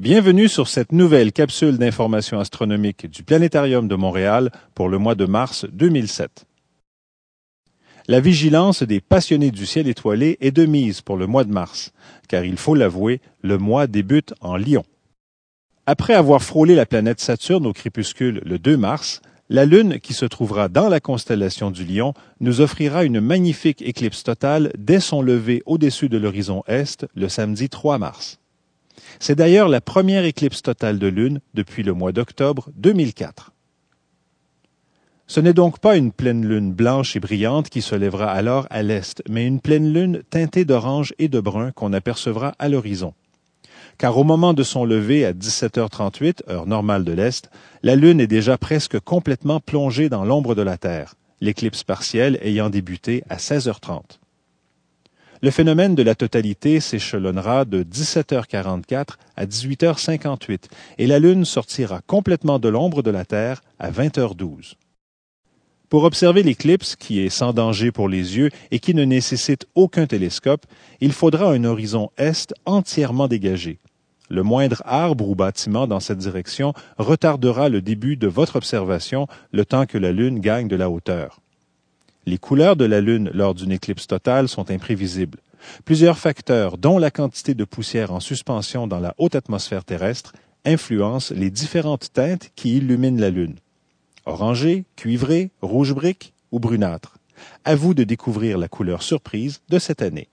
Bienvenue sur cette nouvelle capsule d'information astronomique du Planétarium de Montréal pour le mois de mars 2007. La vigilance des passionnés du ciel étoilé est de mise pour le mois de mars, car il faut l'avouer, le mois débute en Lion. Après avoir frôlé la planète Saturne au crépuscule le 2 mars, la Lune, qui se trouvera dans la constellation du Lion, nous offrira une magnifique éclipse totale dès son lever au-dessus de l'horizon Est le samedi 3 mars. C'est d'ailleurs la première éclipse totale de Lune depuis le mois d'octobre 2004. Ce n'est donc pas une pleine lune blanche et brillante qui se lèvera alors à l'est, mais une pleine lune teintée d'orange et de brun qu'on apercevra à l'horizon. Car au moment de son lever à 17h38, heure normale de l'Est, la Lune est déjà presque complètement plongée dans l'ombre de la Terre, l'éclipse partielle ayant débuté à 16h30. Le phénomène de la totalité s'échelonnera de 17h44 à 18h58 et la Lune sortira complètement de l'ombre de la Terre à 20h12. Pour observer l'éclipse, qui est sans danger pour les yeux et qui ne nécessite aucun télescope, il faudra un horizon est entièrement dégagé. Le moindre arbre ou bâtiment dans cette direction retardera le début de votre observation le temps que la Lune gagne de la hauteur. Les couleurs de la Lune lors d'une éclipse totale sont imprévisibles. Plusieurs facteurs, dont la quantité de poussière en suspension dans la haute atmosphère terrestre, influencent les différentes teintes qui illuminent la Lune. Orangé, cuivré, rouge brique ou brunâtre. À vous de découvrir la couleur surprise de cette année.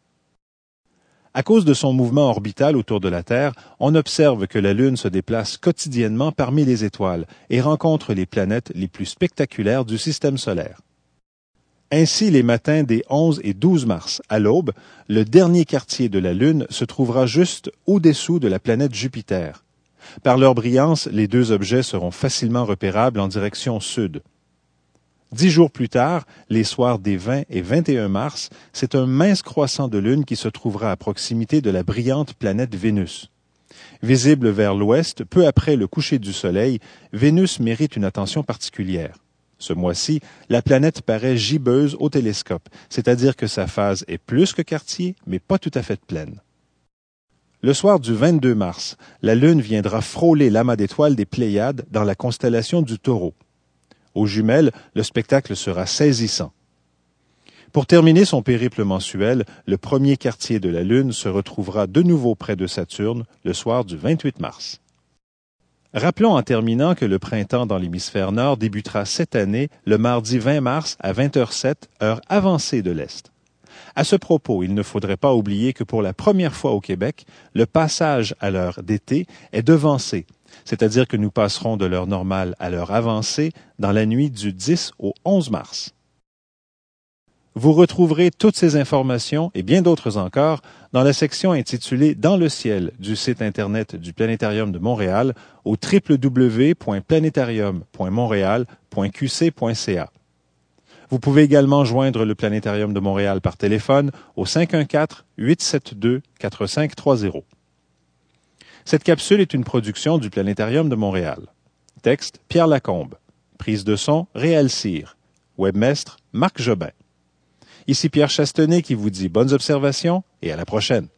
À cause de son mouvement orbital autour de la Terre, on observe que la Lune se déplace quotidiennement parmi les étoiles et rencontre les planètes les plus spectaculaires du système solaire. Ainsi, les matins des 11 et 12 mars, à l'aube, le dernier quartier de la Lune se trouvera juste au-dessous de la planète Jupiter. Par leur brillance, les deux objets seront facilement repérables en direction sud. 10 jours plus tard, les soirs des 20 et 21 mars, c'est un mince croissant de Lune qui se trouvera à proximité de la brillante planète Vénus. Visible vers l'ouest, peu après le coucher du Soleil, Vénus mérite une attention particulière. Ce mois-ci, la planète paraît gibbeuse au télescope, c'est-à-dire que sa phase est plus que quartier, mais pas tout à fait pleine. Le soir du 22 mars, la Lune viendra frôler l'amas d'étoiles des Pléiades dans la constellation du Taureau. Aux jumelles, le spectacle sera saisissant. Pour terminer son périple mensuel, le premier quartier de la Lune se retrouvera de nouveau près de Saturne le soir du 28 mars. Rappelons en terminant que le printemps dans l'hémisphère nord débutera cette année le mardi 20 mars à 20h07, heure avancée de l'Est. À ce propos, il ne faudrait pas oublier que pour la première fois au Québec, le passage à l'heure d'été est devancé, c'est-à-dire que nous passerons de l'heure normale à l'heure avancée dans la nuit du 10 au 11 mars. Vous retrouverez toutes ces informations et bien d'autres encore dans la section intitulée « Dans le ciel » du site Internet du Planétarium de Montréal au www.planetarium.montréal.qc.ca. Vous pouvez également joindre le Planétarium de Montréal par téléphone au 514-872-4530. Cette capsule est une production du Planétarium de Montréal. Texte, Pierre Lacombe. Prise de son, Réal Cyr. Webmestre, Marc Jobin. Ici Pierre Chastenay qui vous dit bonnes observations et à la prochaine.